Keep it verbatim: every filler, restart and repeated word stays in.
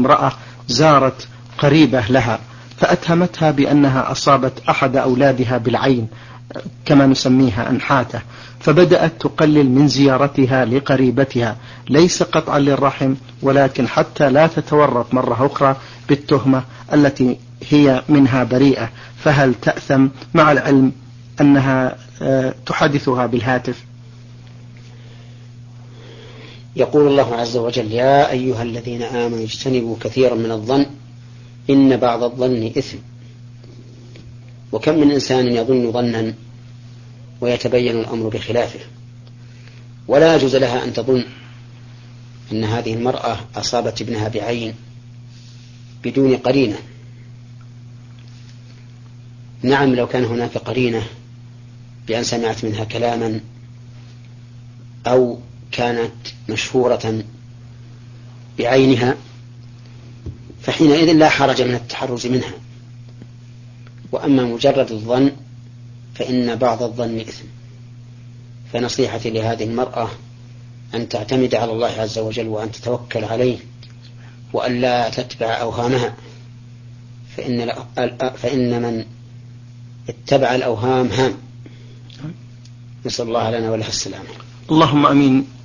امرأة زارت قريبة لها فأتهمتها بأنها أصابت أحد أولادها بالعين كما نسميها أنحاته، فبدأت تقلل من زيارتها لقريبتها ليس قطعا للرحم ولكن حتى لا تتورط مرة أخرى بالتهمة التي هي منها بريئة. فهل تأثم مع العلم أنها تحدثها بالهاتف؟ يقول الله عز وجل: يا أيها الذين آمنوا اجتنبوا كثيرا من الظن إن بعض الظن إثم. وكم من إنسان يظن ظنا ويتبين الأمر بخلافه، ولا يجوز لها أن تظن أن هذه المرأة أصابت ابنها بعين بدون قرينة. نعم، لو كان هناك قرينة بأن سمعت منها كلاما أو كانت مشهورة بعينها فحينئذ لا حرج من التحرز منها. وأما مجرد الظن فإن بعض الظن إثم. فنصيحتي لهذه المرأة أن تعتمد على الله عز وجل وأن تتوكل عليه وأن لا تتبع أوهامها، فإن, فإن من اتبع الأوهام هام. نسأل الله لنا ولها السلامة. اللهم أمين.